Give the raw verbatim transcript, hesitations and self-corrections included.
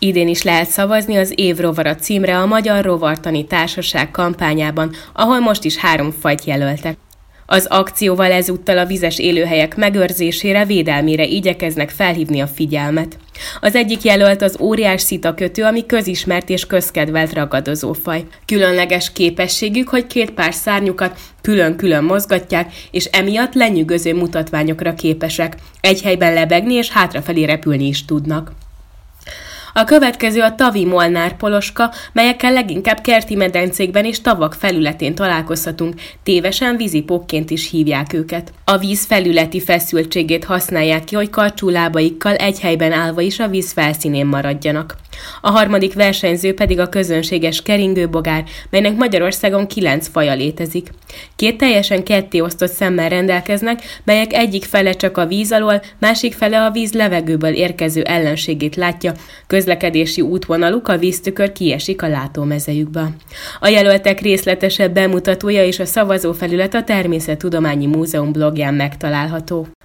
Idén is lehet szavazni az Év rovara címre a Magyar Rovartani Társaság kampányában, ahol most is három fajt jelöltek. Az akcióval ezúttal a vizes élőhelyek megőrzésére, védelmére igyekeznek felhívni a figyelmet. Az egyik jelölt az óriás szitakötő, ami közismert és közkedvelt ragadozófaj. Különleges képességük, hogy két pár szárnyukat külön-külön mozgatják, és emiatt lenyűgöző mutatványokra képesek. Egy helyben lebegni és hátrafelé repülni is tudnak. A következő a tavi molnár-poloska, melyekkel leginkább kerti medencékben és tavak felületén találkozhatunk, tévesen vízipókként is hívják őket. A víz felületi feszültségét használják ki, hogy karcsú lábaikkal egy helyben állva is a víz felszínén maradjanak. A harmadik versenyző pedig a közönséges keringőbogár, melynek Magyarországon kilenc faja létezik. Két teljesen kettéosztott szemmel rendelkeznek, melyek egyik fele csak a víz alól, másik fele a víz levegőből érkező ellenségét látja, közlekedési útvonaluk, a víztükör kiesik a látómezejükbe. A jelöltek részletesebb bemutatója és a szavazófelület a Természettudományi Múzeum blogján megtalálható.